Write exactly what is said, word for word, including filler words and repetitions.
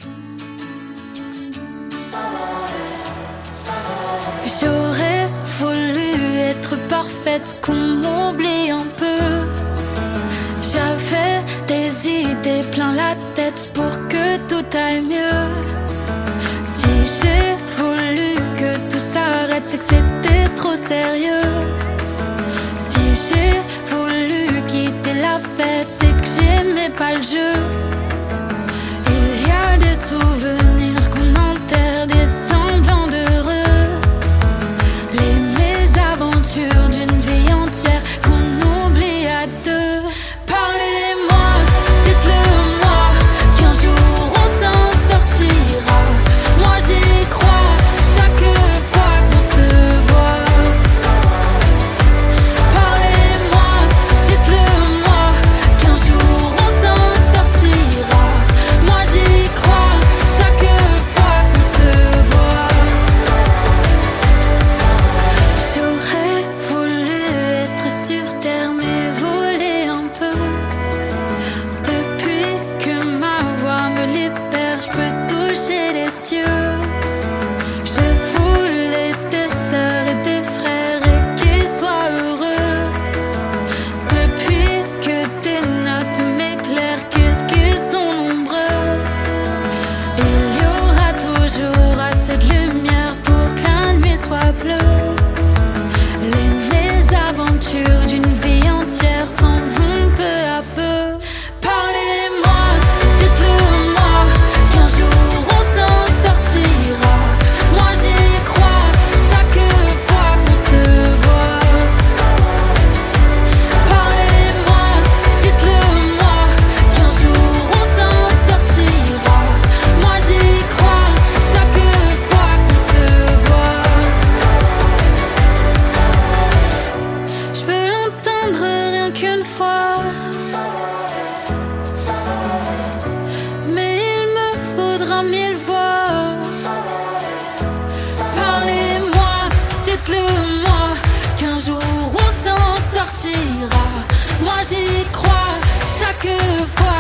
J'aurais voulu être parfaite, qu'on m'oublie un peu. J'avais des idées plein la tête pour que tout aille mieux. Si j'ai voulu que tout s'arrête, c'est que c'était trop sérieux. Si j'ai voulu quitter la fête, c'est que j'aimais pas le jeu. Il y a des souvenirs qu'on enterre, des semblants d'heureux, les mésaventures d'une vie entière qu'on oublie à deux. Parlez-moi, dites-le moi, qu'un jour on s'en sortira. Moi j'y crois, chaque fois qu'on se voit. Parlez-moi, dites-le moi, qu'un jour on s'en sortira. Moi j'y crois, chaque fois qu'on se voit. J'aurais voulu être sur terre mais voler un peu. Depuis que ma voix me libère, je peux toucher les cieux. Je voulais des sœurs et des frères et qu'ils soient heureux. Depuis que tes notes m'éclairent, qu'est-ce qu'ils sont nombreux. Il y aura toujours assez de lumière pour que la nuit soit bleue. Les mésaventures d'une vie entière s'en vont peu à peu. Parlez-moi, dites-le moi, qu'un jour on s'en sortira. Moi j'y crois, chaque fois qu'on se voit. Parlez-moi, dites-le moi, qu'un jour on s'en sortira. Moi j'y crois, chaque fois qu'on se voit. Je veux l'entendre rien qu'une fois, mais il me faudra mille voix. Parlez-moi, dites-le moi, qu'un jour on s'en sortira. Moi j'y crois, chaque fois